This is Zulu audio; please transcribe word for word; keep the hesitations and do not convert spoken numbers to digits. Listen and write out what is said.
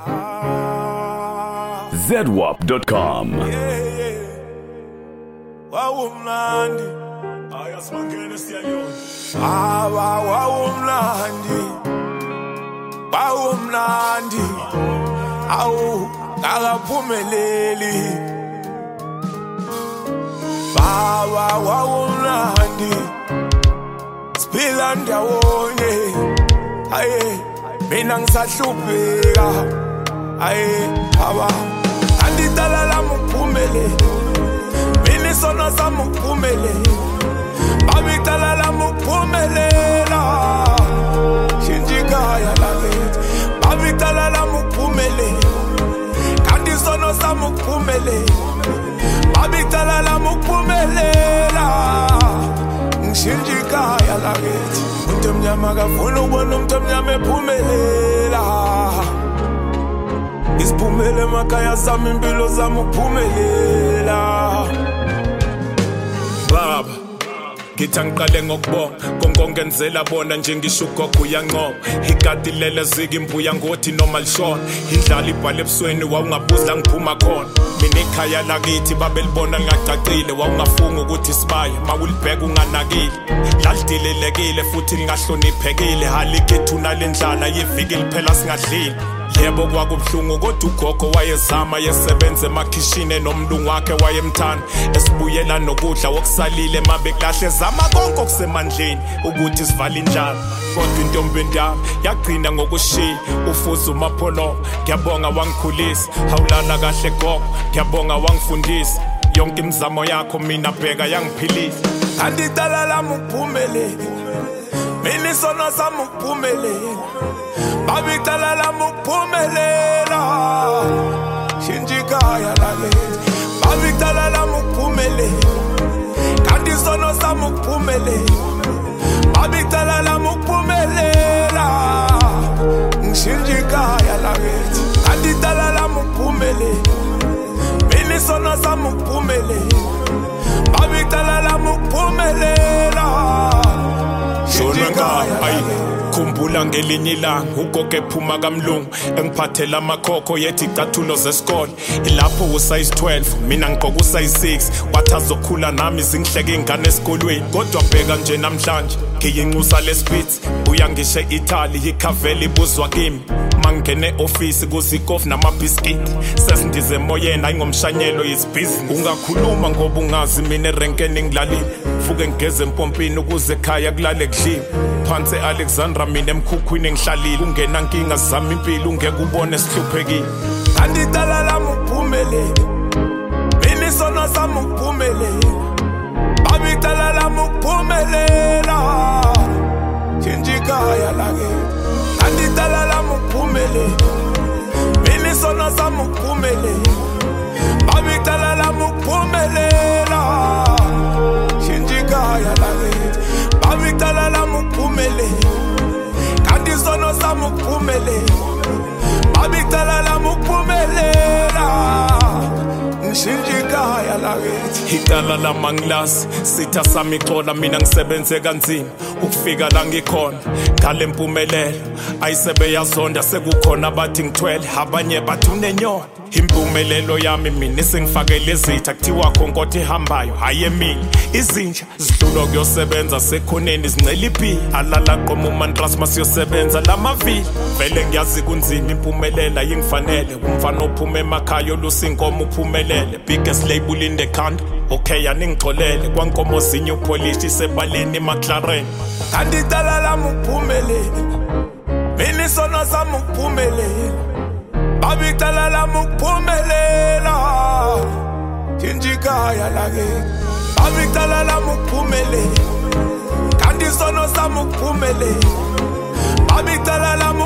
Z W A P dot com. Wawumnandi ayasimangene siyayona aba wawumnandi wawumnandi awu akaphumeleli baba wawumnandi siphila ndawonye aye mina ngisahlupheka aye baba andidala la muphumeleli mina sona samuphumeleli babidala la muphumelela shinjikaya la lethu babidala la muphumeleli kanti sona samuphumeleli babidala la muphumelela shinjikaya la lethu umuntu omnyama kafuna ubona umuntu omnyama ephumelela isiphumele emakhaya sami impilo zami ukuphumelela baba ngithi angiqale ngokubonga kongongenzela bona nje ngisho ugogo uyanqoba igadi lele zika imbuya ngothi noma lishona indlala ibhale ebusweni wawungabuzi la ngiphuma khona mina ikhaya lakithi babelibona lingacacile wawungafunga ukuthi sibaye mawulibheka unganakile lalidilelekile futhi lingahloniphekile halikethu nalendlala yiviki liphela singadlile yebo kwakubuhlungu kodwa ugogo wayezama yesebenza emakhishini nomlungu wakhe wayemthanda esibuyela nokudla wokusalile mabekahle zama konke okusemandleni ukuthi sivale injalo kodwa intombi endaba yagcina ngokushiya ufuza umapholo ngiyabonga wangikhulisa hawulala kahle gogo ngiyabonga wangifundisa yonke imizamo yakho mina bheka yangiphilisa andidala la muphumeleli mina sona samuphumeleli babidala la muphumelela shinjikaya la lethu babidala la muphumeleli kanti sona samuphumeleli babidala la muphumelela shinjikaya la lethu andidala la muphumeleli mina sona samuphumeleli babidala la muphumelela shinjikaya la lethu khumbula ngelinye ilanga ugogo ephuma kamlungu engiphathela amakhokho yethi icathulo zesikole ilapho usize twelve mina ngigqoka usize six wathi azokhula nami zingihleke ingane esikolweni kodwa bheka nje namhlanje ngiyinxusa lesipitsi buya ngishe Italy ikhaveli ibuzwa kimi mangene office kuzikofu namabhiskiti sesindize emoyeni ayingomshanyelo yisibusiness ungakhuluma ngoba ungazi mina erenkeni ngilalile fuke ngigeze empompini ukuze ekhaya kulale kudliwe phansi Alexandra mina emkhukhwini ngihlalile ungena nkinga zami impilo ungeke ubone sihluphekile andidala la muphumeleli mina sona samuphumeleli babidala la muphumelela shinjikaya lake andidala la muphumeleli mina sona samuphumeleli babidala la muphumelela shinjikaya lake babidala la muphumeleli kanti sona samuphumeleli babidala la muphumelela shinjikaya lakithi igala la mangilasi sitha sami xola mina ngisebenze kanzima ukufika la ngikhona ngale mpumelelo ayisebe yazonda sekukhona abathi ngithwele abanye bathi unenyona impumelelo yami mina sengifakele izitha kuthiwa khonkothi ihambayo haye mina izinja zidlula kuyosebenza sekhoneni zincela iphi alala qoma umantras masiyosebenza lamavi vele ngiyazi kunzima impumelela yingifanele umfana ophuma emakhaya olusinkomo uphumelele biggest label in the country okay yaningixolele kwankomo zinye upolish sebaleni McLaren andidala la muphumeleli mina sona samuphumeleli babidala la muphumelela shinjikaya lake babidala la muphumelela kanti sona samuphumeleli babidala la